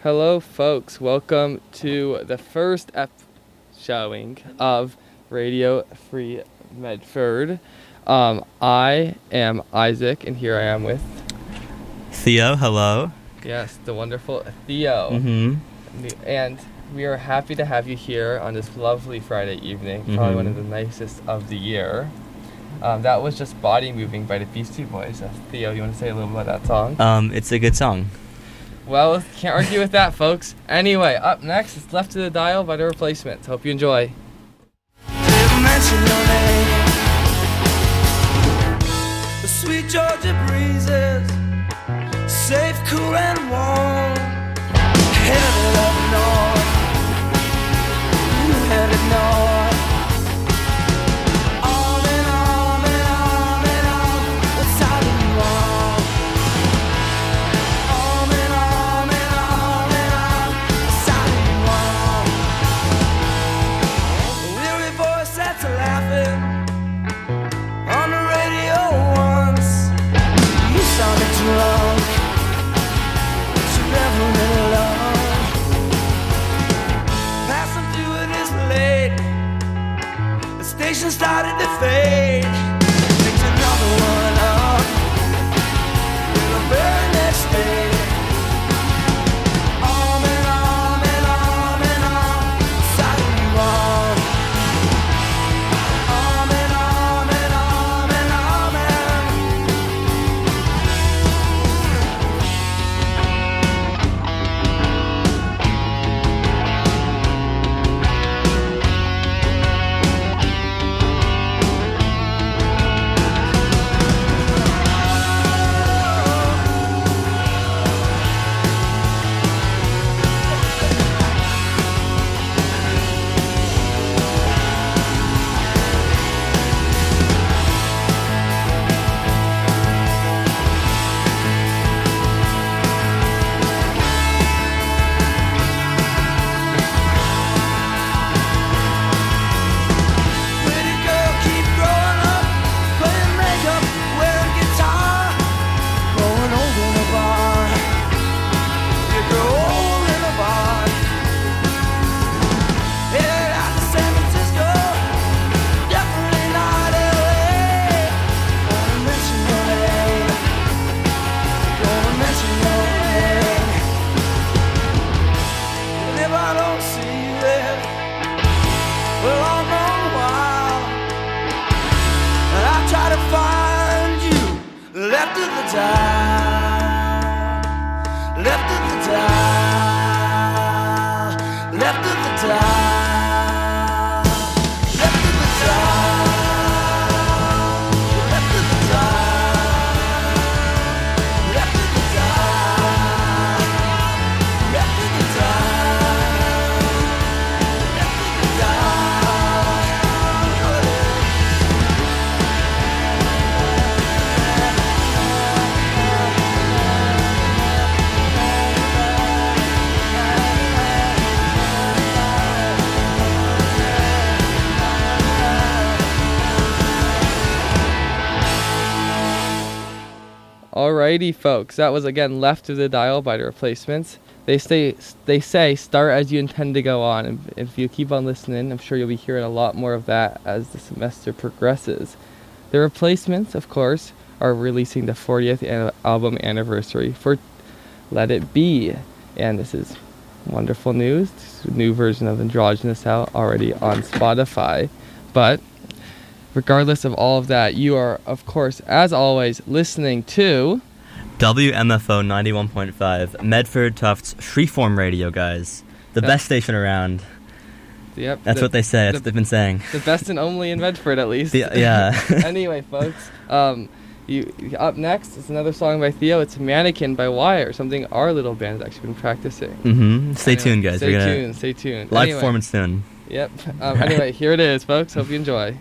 Hello, folks. Welcome to the first showing of Radio Free Medford. I am Isaac, and here I am with Theo. Hello. Yes, the wonderful Theo. And we are happy to have you here on this lovely Friday evening, probably one of the nicest of the year. That was just Body Moving by the Beastie Boys. Theo, you want to say a little about that song? It's a good song. Well, can't argue with that, folks. Anyway, up next is Left to the Dial by The Replacements. Hope you enjoy. The sweet Georgia breezes, safe, cool, and warm. Headed up north, headed north. On and on and on and on, what's all you want? On and on and on and on, what's all you want? A weary voice that's laughing on the radio once. You sounded drunk, but you never really loved. Passing through it is late, the station started to fade. Picked another one up in the very next day. On and on and on and on, it's all you want. On and on and on and on Alrighty, folks. That was again Left to the Dial by The Replacements. They say start as you intend to go on, and if you keep on listening, I'm sure you'll be hearing a lot more of that as the semester progresses. The Replacements, of course, are releasing the 40th album anniversary for Let It Be, and this is wonderful news. This is a new version of Androgynous out already on Spotify, but regardless of all of that, you are, of course, as always, listening to WMFO 91.5, Medford Tufts Freeform Radio, guys. The best station around. Yep. That's what they say. That's what they've been saying. The best and only in Medford, at least. Yeah. Anyway, folks, up next is another song by Theo. It's Mannequin by Wire, something our little band has actually been practicing. Stay tuned, guys. Stay tuned. Live performance soon. Yep. Anyway, here it is, folks. Hope you enjoy.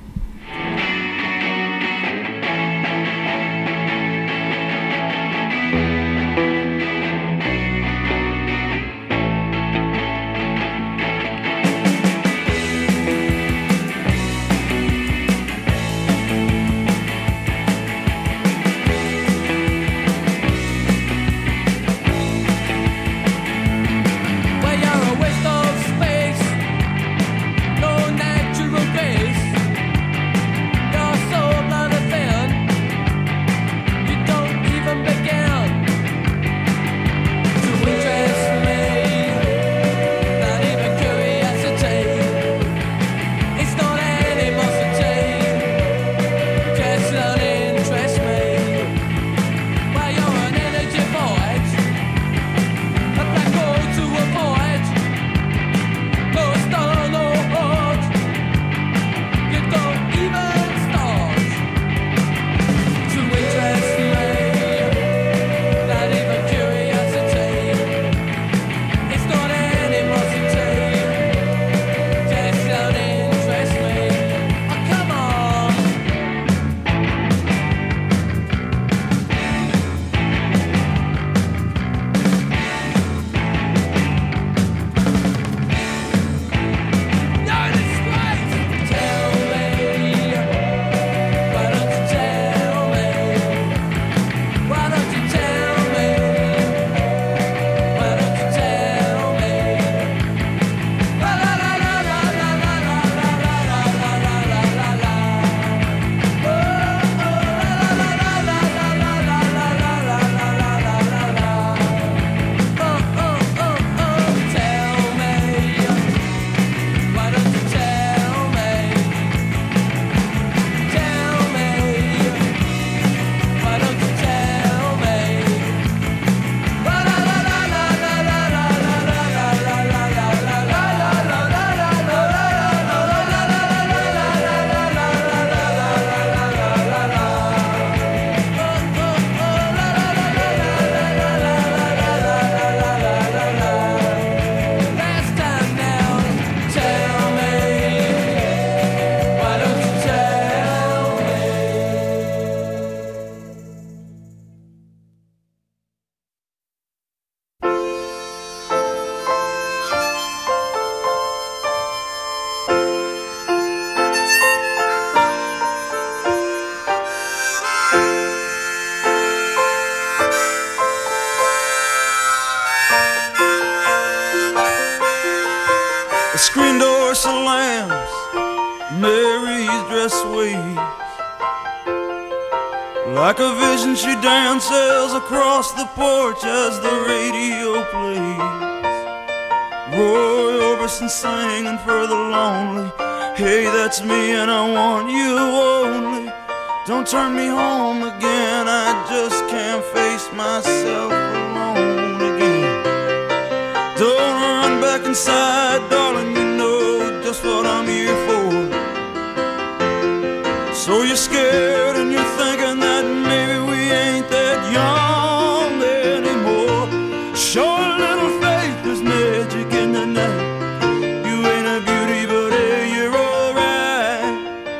these dress waves. Like a vision she dances across the porch as the radio plays. Roy Orbison singing for the lonely. Hey, that's me and I want you only. Don't turn me home again, I just can't face myself alone again. Don't run back inside, darling, you know just what I'm here for. So you're scared and you're thinking that maybe we ain't that young anymore. Show a little faith, there's magic in the night. You ain't a beauty, but hey, you're alright.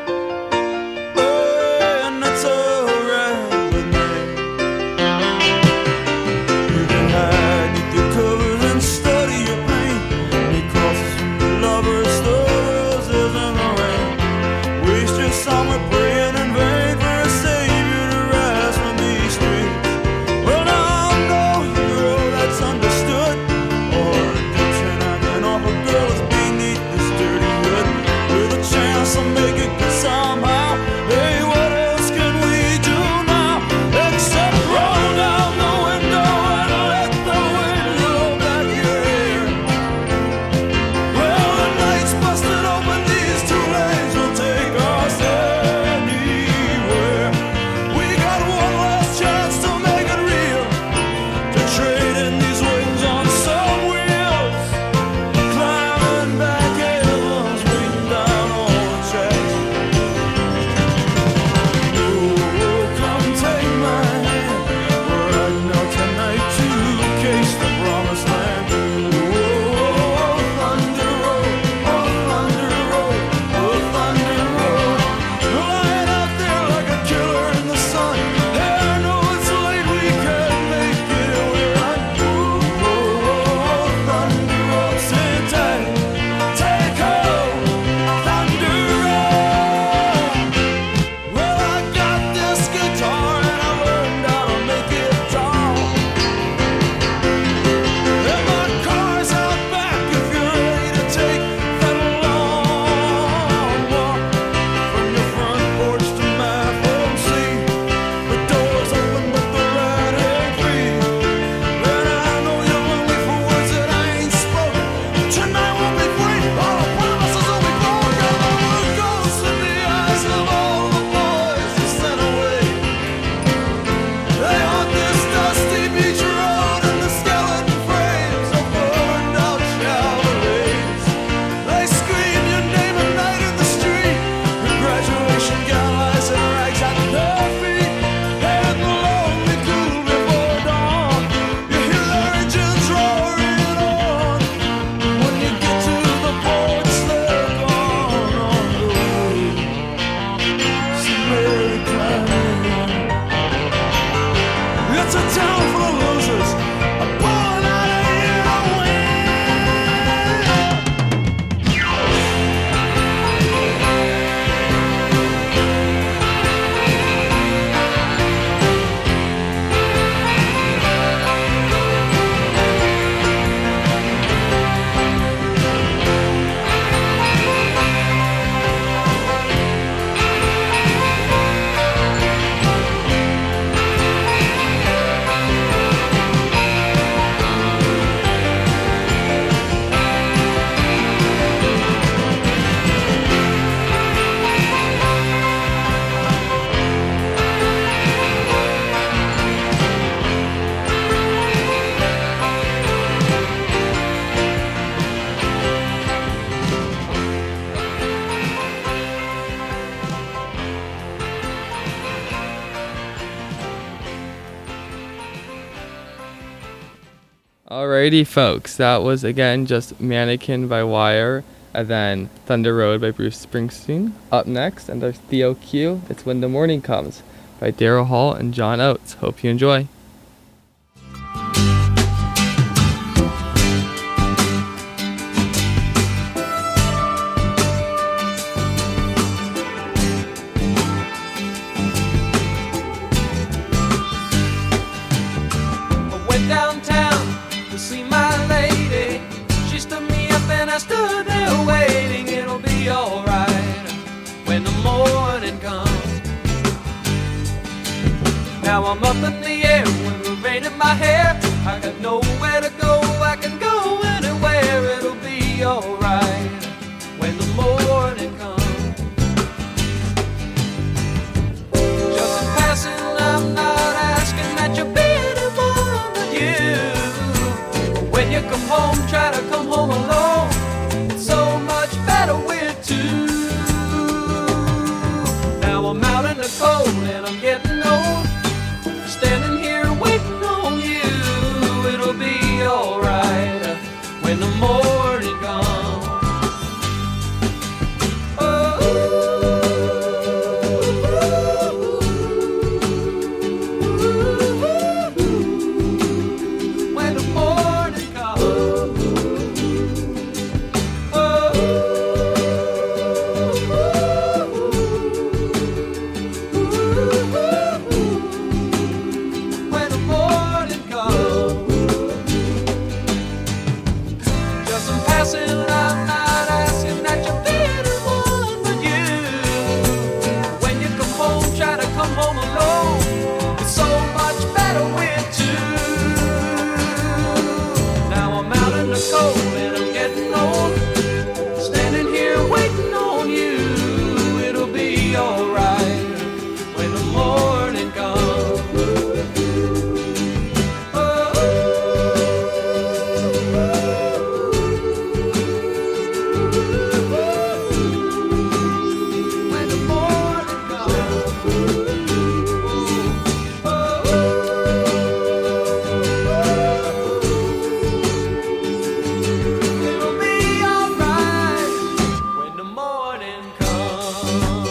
Oh, and that's alright with me. You can hide beneath your covers and study your pain. Because your lovers, the roses and the rain. Waste your summer praying in vain for a savior to rise from these streets. Well, now I'm no hero, that's understood. Or redemption I can offer, girl, is beneath this dirty hood. With a chance to make it good somehow. Hey, what else can we do now? Except roll down the window and let the wind blow back your hair. Well, the night's busted open, these two lanes will take us anywhere. We got one last chance to make it real, to trade in these wings on some wheels. Climbing back hills, waiting down on the tracks. Oh, come take my hand. We're riding out tonight to case the promised land. Oh, Thunder Road, oh, Thunder Road, oh, Thunder Road. Lying out there like a killer in the sun. Hey, I know it's late, we can't make it, we're on. Oh, Thunder Road, sit tight, take hold, Thunder Road. Well, I got this guitar and I learned how to make it tall. And my car's out back if you're ready to take that long walk from your front porch to my front seat. The door's open but the ride ain't free. And I know you're lonely for words that I ain't spoken. Tonight won't be free, all the promises will be broken. The ghosts in the eyes of all the boys you sent away. They haunt this dusty beach road and the skeleton frames of burned out Chevrolets. They scream your name at night in the street. Your graduation gown lies in rags at their feet. And the lonely cool before dawn. You hear the engines roaring on. When you get to the porch, they're gone on the way. Somebody climbing. It's a town full of losers. I'm pulling out of here to win. Alrighty, folks, that was again just Mannequin by Wire, and then Thunder Road by Bruce Springsteen. Up next, under Theo Q, it's When the Morning Comes by Daryl Hall and John Oates. Hope you enjoy. I went downtown to see my lady. She stood me up and I stood there waiting. It'll be alright when the morning comes. Now I'm up in the air with the rain in my hair. I got nowhere to go, I can go anywhere. It'll be alright when the morning comes. Just in passing, I'm not asking that you be anyone but you. When you come home, try to come home alone. It's so much better with two. Now I'm out in the cold and I'm getting old, standing here waiting on you. It'll be alright when the morning comes. When the morning comes. When the morning comes. Just in passing, I'm not asking that you be anyone but you. When you come home, try to come home alone. It's so much better with two. Now I'm out in the cold and I'm getting old, standing here waiting on you. It'll be alright when the morning comes. When the morning comes. It'll be alright when the morning comes.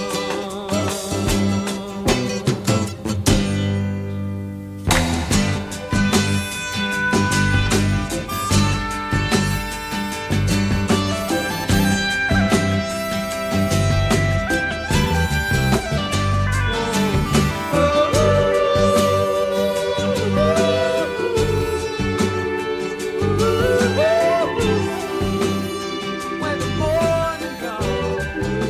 When the morning comes.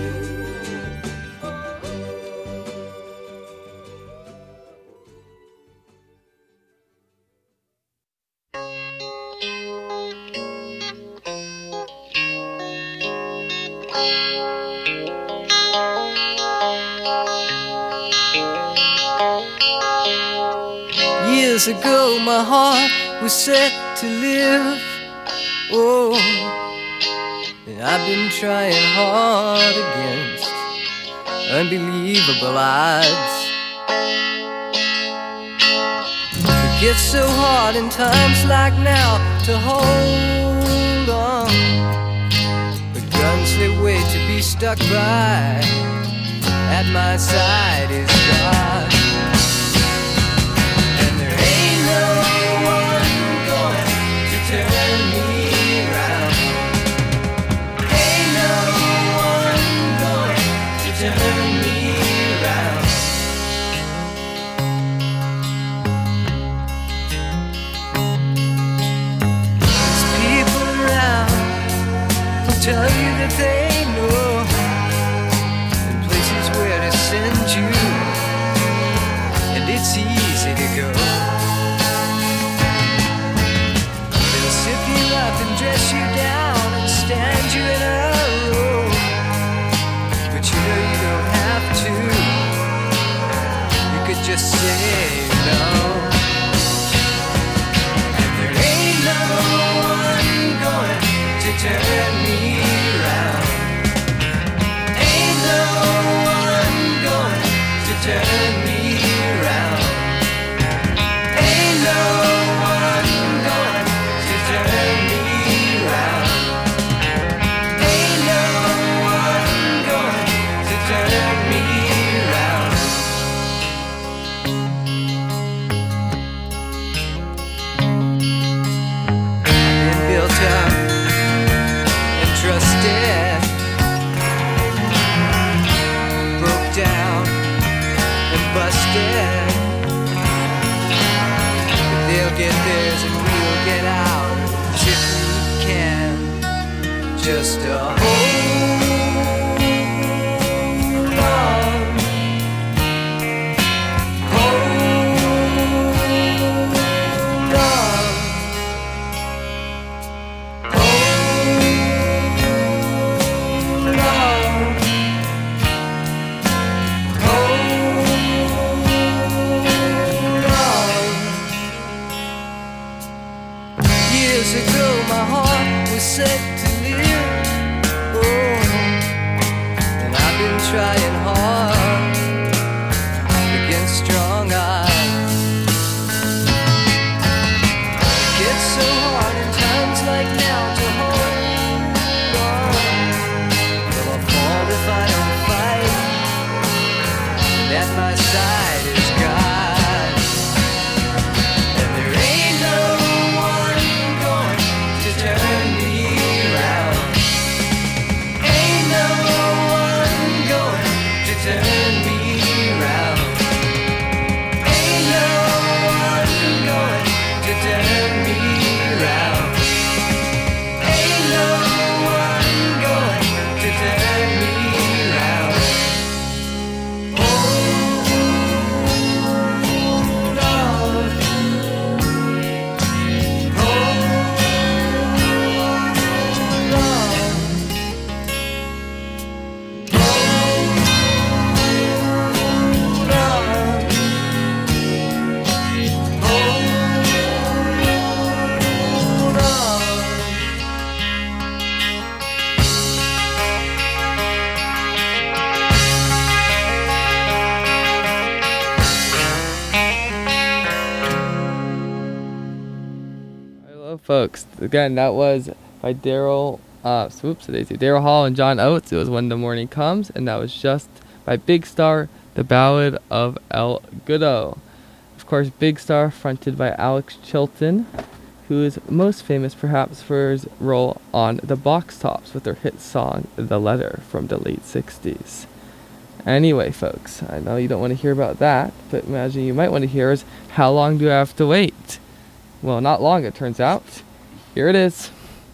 Years ago my heart was set to live. Oh, and I've been trying hard against unbelievable odds. It gets so hard in times like now to hold on. The guns they wait to be stuck by at my side is God. And there ain't no one going to turn me around. Ain't no one going to turn me around. There's people around who tell you that they know, and places where to send you, and it's easy to go. They'll sip you up and dress you down and stand you in a row, but you know you don't have to. You could just say no. And there ain't no one going to turn me around. folks, again, that was by Daryl Hall and John Oates. It was When the Morning Comes, and that was just by Big Star, The Ballad of El Goodo. Of course, Big Star, fronted by Alex Chilton, who is most famous perhaps for his role on the Box Tops with their hit song, The Letter, from the late 60s. Anyway, folks, I know you don't want to hear about that, but imagine you might want to hear is, how long do I have to wait? Well, not long, it turns out. Here it is.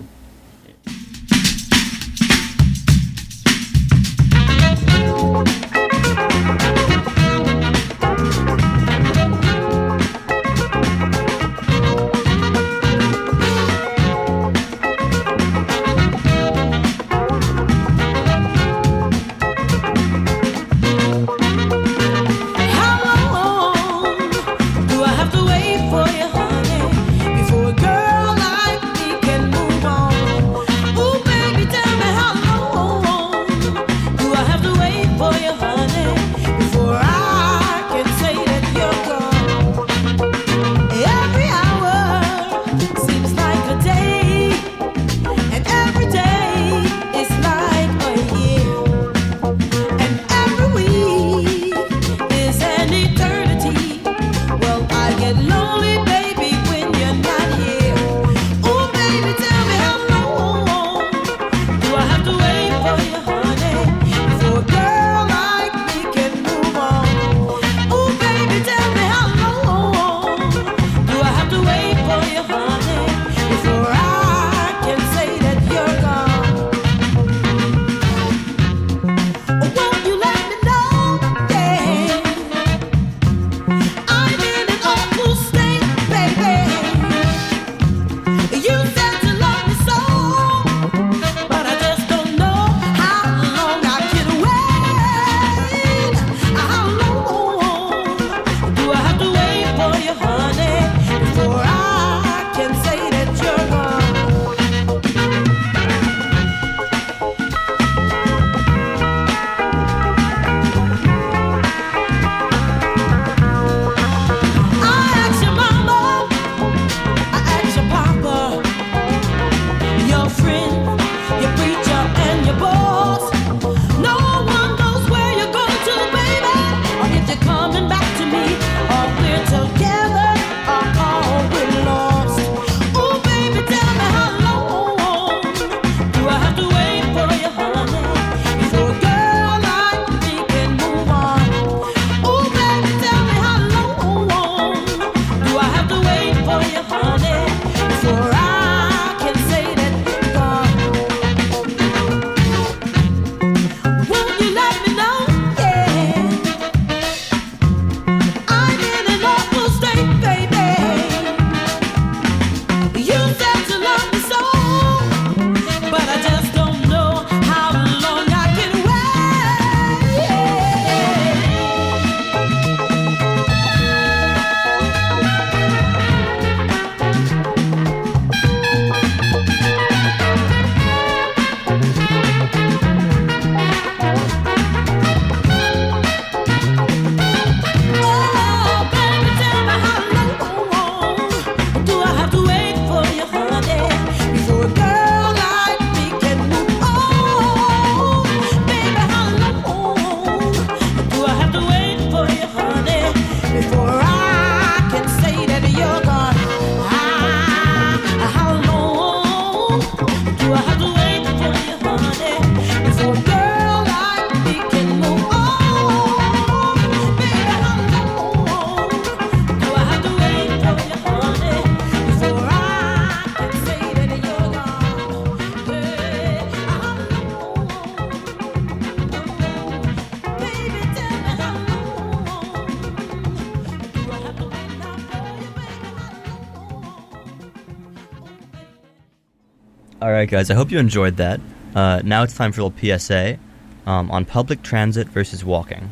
Alright guys, I hope you enjoyed that. Now it's time for a little PSA on public transit versus walking.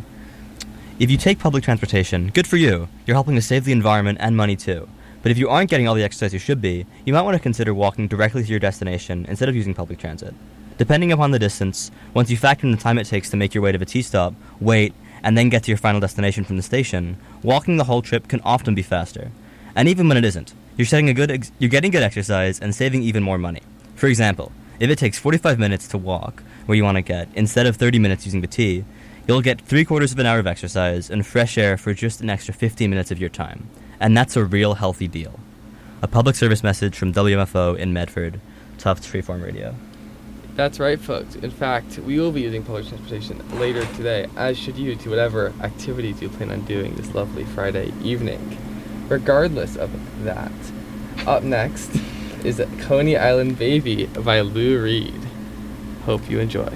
If you take public transportation, good for you. You're helping to save the environment and money too. But if you aren't getting all the exercise you should be, you might want to consider walking directly to your destination instead of using public transit. Depending upon the distance, once you factor in the time it takes to make your way to the T-stop, wait, and then get to your final destination from the station, walking the whole trip can often be faster. And even when it isn't, you're getting good exercise and saving even more money. For example, if it takes 45 minutes to walk where you want to get, instead of 30 minutes using the T, you'll get 3/4 of an hour of exercise and fresh air for just an extra 15 minutes of your time. And that's a real healthy deal. A public service message from WMFO in Medford, Tufts Freeform Radio. That's right, folks. In fact, we will be using public transportation later today, as should you, to whatever activities you plan on doing this lovely Friday evening. Regardless of that, up next is Coney Island Baby by Lou Reed. Hope you enjoy.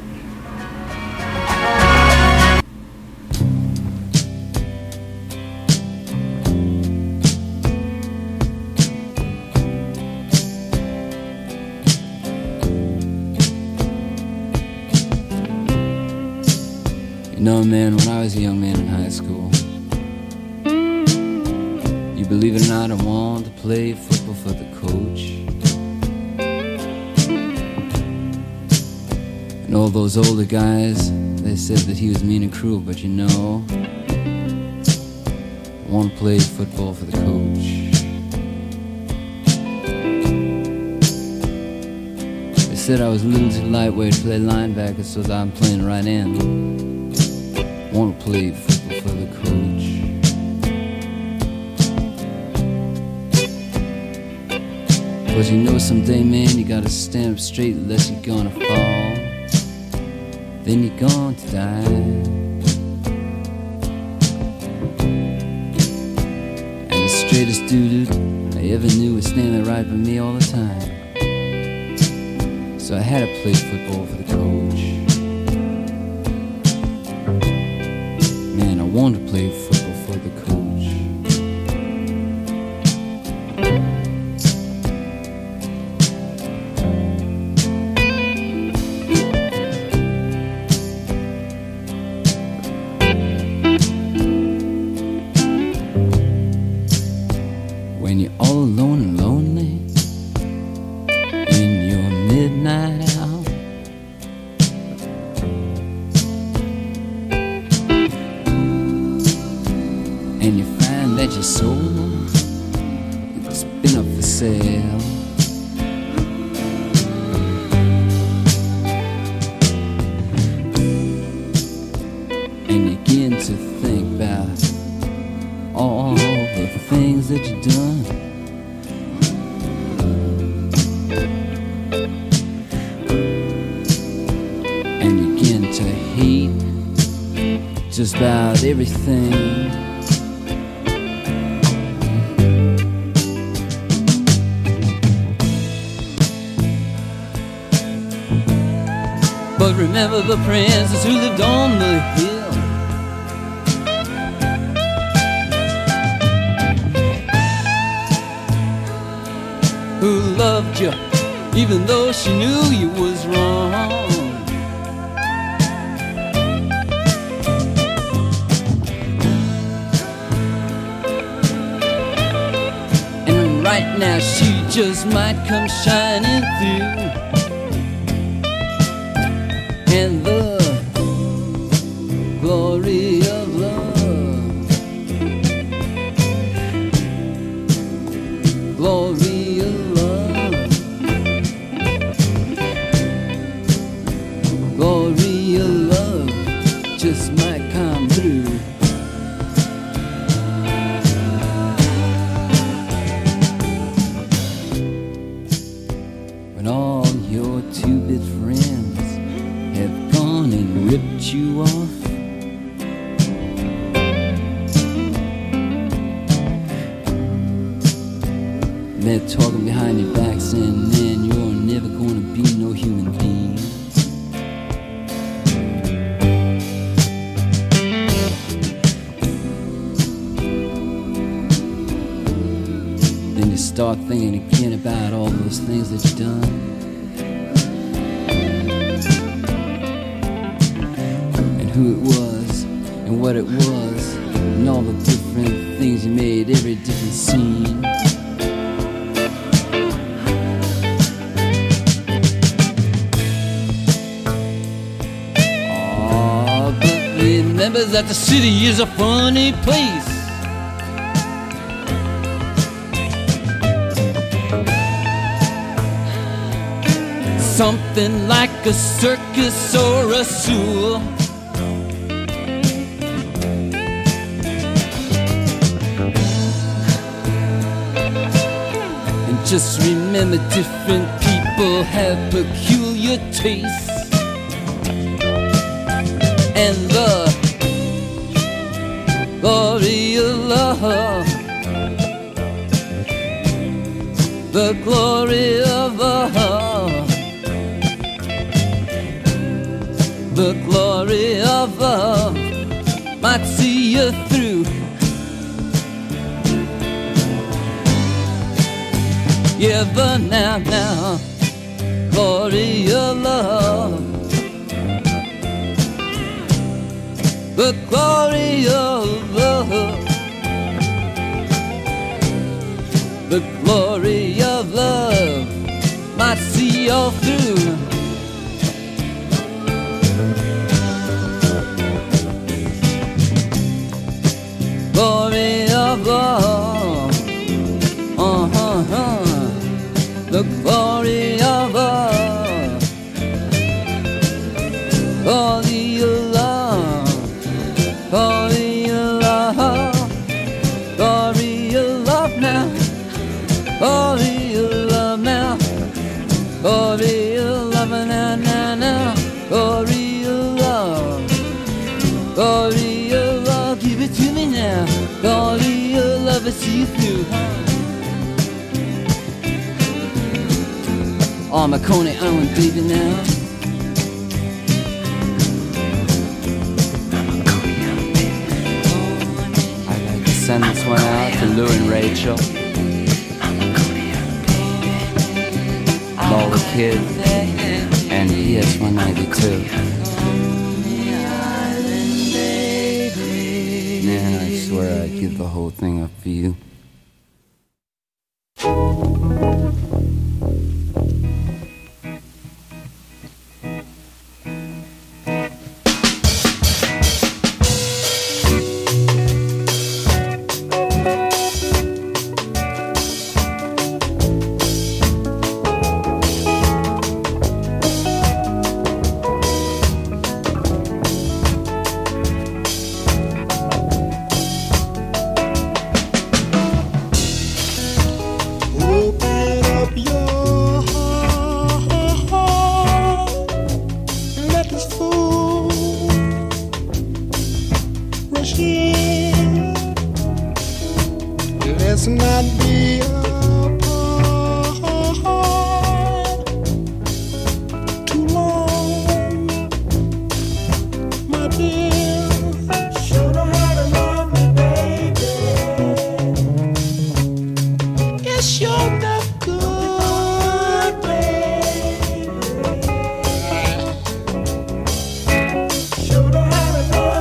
You know, man, when I was a young man in high school, you believe it or not, I wanted to play football for the coach. And all those older guys, they said that he was mean and cruel, but you know, I want to play football for the coach. They said I was a little too lightweight to play linebacker, so I'm playing right end. Want to play football for the coach. Cause you know someday, man, you gotta stand up straight unless you're gonna fall. Then you're going to die. And the straightest dude I ever knew was standing right by me all the time. So I had to play football for the coach. Man, I wanted to play football for the coach. When you're all alone and lonely in your midnight hour, and you find that your soul has been up for sale, and you begin to think about all the things that you've done. And you begin to hate just about everything. But remember the princess who lived on the hill, who loved you even though she knew you was wrong. And right now she just might come shining through, and the glory of love, glory of love, glory of love just might come through. When all your two-bit friends have gone and ripped you off, they're talking behind your back saying, man, you're never gonna be no human being. Then you start thinking again about all those things that you've done, and who it was, and what it was, and all the different things you made, every different scene. Oh, but remember that the city is a funny place. something like a circus or a zoo. And just remember, different people have peculiar tastes. And the glory of love, the glory of love, the glory of love might see you through. Yeah, but now, glory of love, the glory of love, the glory of love might see you through. Glory of love, the glory of love, glory of love, glory of love, glory of love now, glory of love now, glory of love now, glory of love, glory of love, give it to me now, glory of love, I see you through. Oh, Marconi Island, baby, now. I'd like to send this one out to Lou and Rachel, Lola Kid, and ES 192. Man, I swear I'd give the whole thing up for you.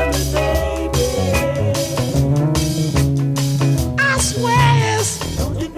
Don't you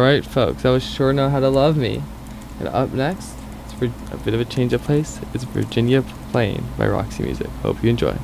Alright, folks, that was Sure Know How to Love Me. And up next, it's for a bit of a change of pace, it's Virginia Plain by Roxy Music. Hope you enjoy.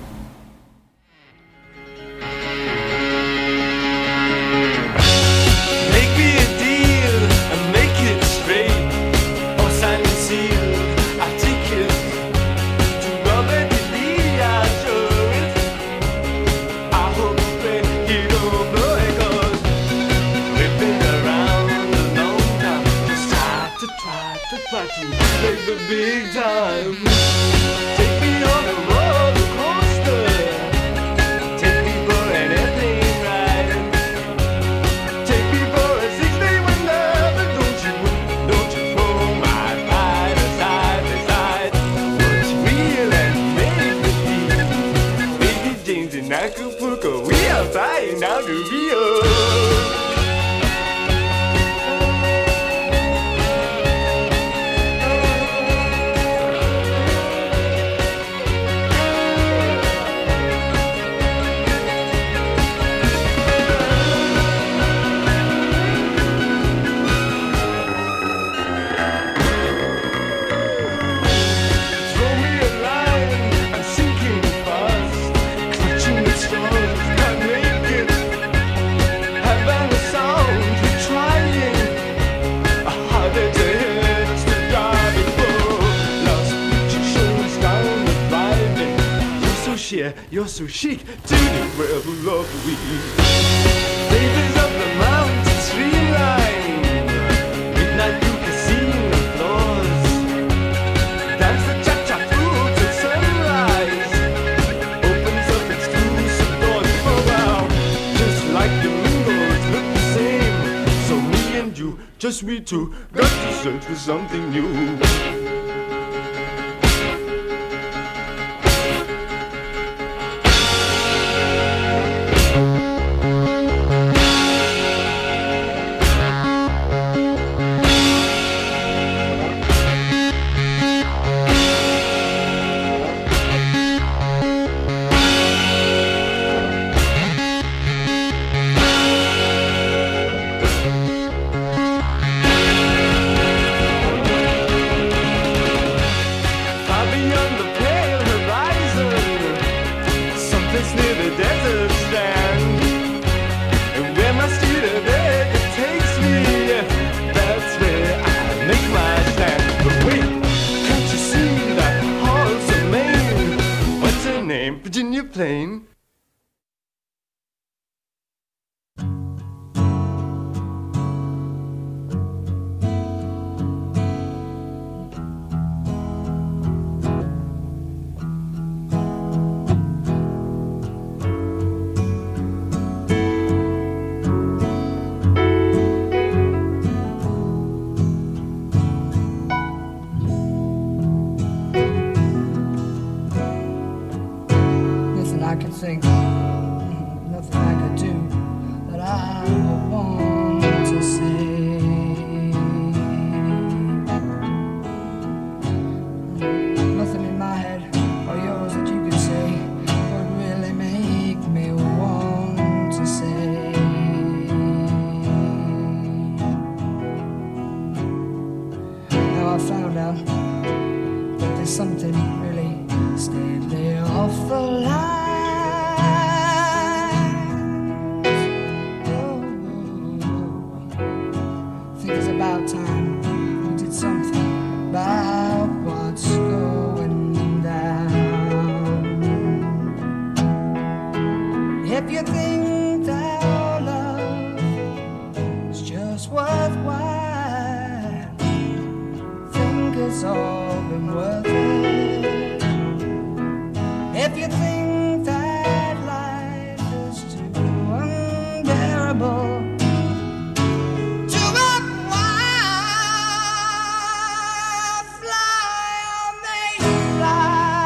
Make me a deal and make it straight. Or sign and seal, I take it. To love and believe, I show it. I hope that you don't know it, 'cause we've been around a long time. Just try to make the big time. Take me on a roller coaster. Take me for an airplane ride. Take me for a 6-day wonder, but don't you throw my pride aside. What's real and make believe? Baby James in Acapulco, we are flying down to Rio. Throw me a line, I'm sinking fast. Clutching at straws, can't make it. Having a sound, we're trying. Harder to hit, to die before. Lost picture shows down the driving. You're so sheer, you're so chic. To the rebel love we. Flavors of the mountain streamline. Midnight you can see the floors. Dance the cha-cha through till sunrise. Opens up exclusive doors for wow. Just like the windows look the same. So me and you, just we two, got to search for something new. Far beyond the pale horizon, someplace near the desert strand. And where my steed bed takes me, that's where I make my stand. But wait, can't you see that wholesome Maine? What's her name? Virginia Plain. Nothing I could think, nothing I could do that I would want to say. Nothing in my head or yours that you could say would really make me want to say. Now I found out that there's something really steadily off the line. Think it's about time we did something about what's going down. If you think that our love is just worthwhile, think it's all been worth it. If you think that life is too unbearable to run wild, fly or make fly.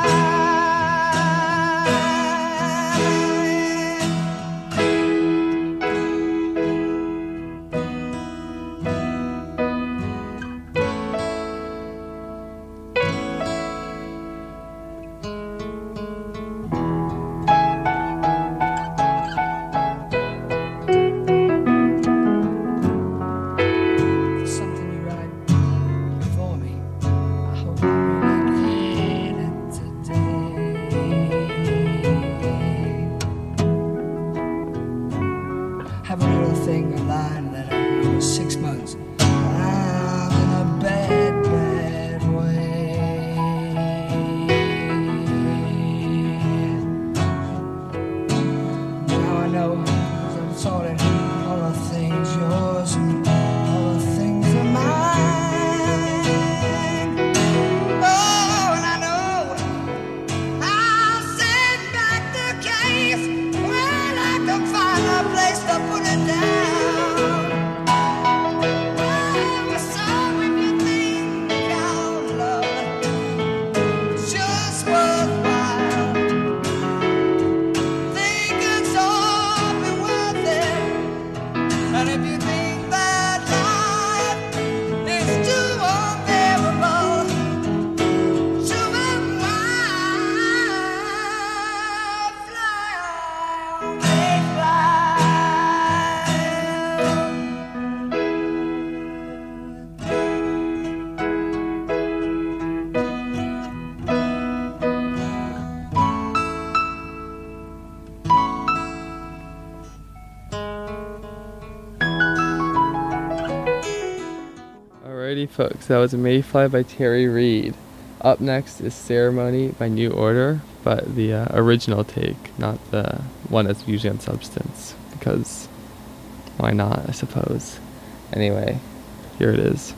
Alrighty, folks, that was Mayfly by Terry Reid. Up next is Ceremony by New Order, but the original take, not the one that's usually on Substance, because why not, I suppose. Anyway, here it is.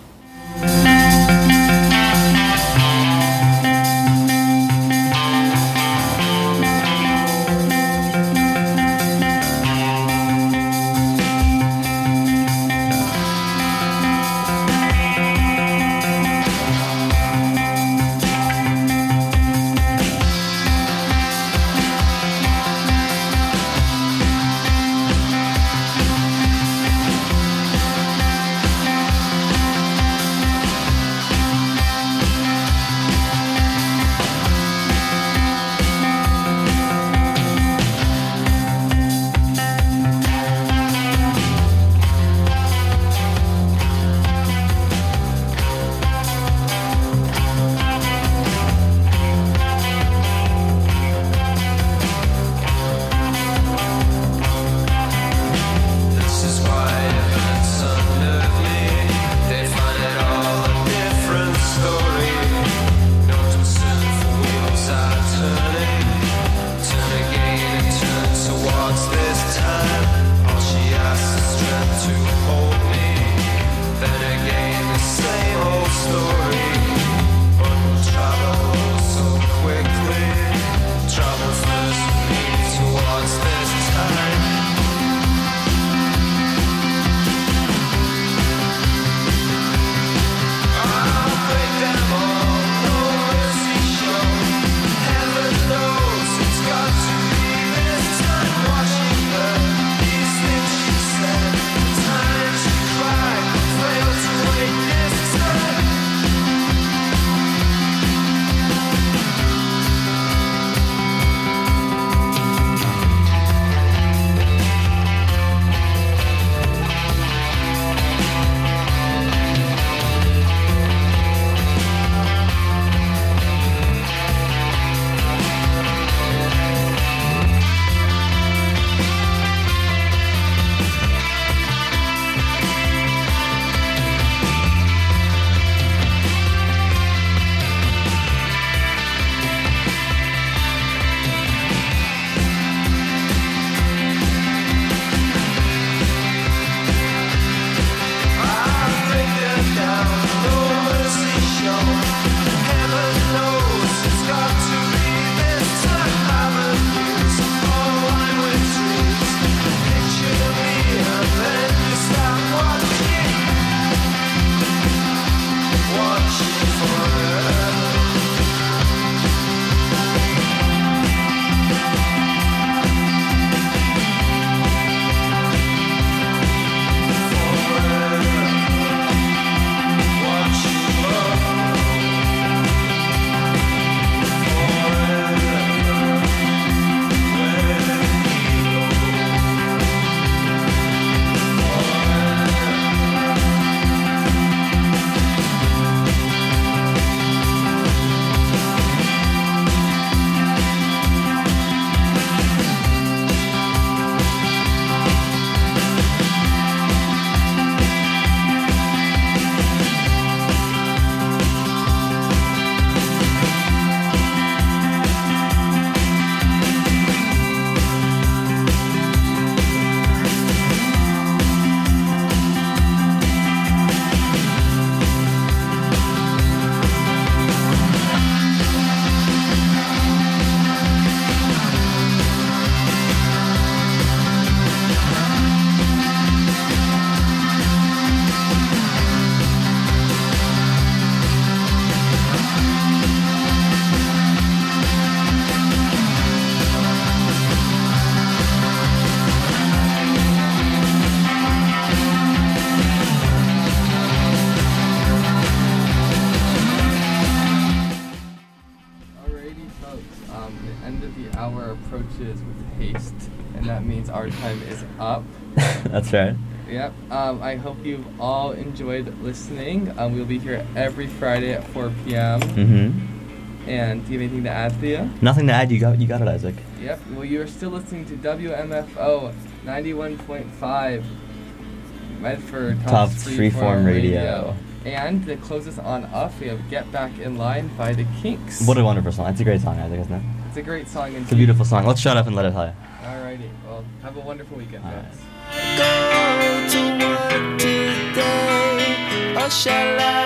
approaches with haste, and that means our time is up. That's right. Yep. I hope you've all enjoyed listening. We'll be here every Friday at 4 p.m. Mm-hmm. And do you have anything to add, Theo? Nothing to add. You got it, Isaac. Yep. Well, you are still listening to WMFO 91.5 Medford Top Freeform Radio. And to close us on off, we have Get Back in Line by the Kinks. What a wonderful song. It's a great song, I think, isn't it? It's a great song indeed. It's a beautiful song. Let's shut up and let it play. Alrighty, well, have a wonderful weekend, All right. guys. Go to work today, or shall I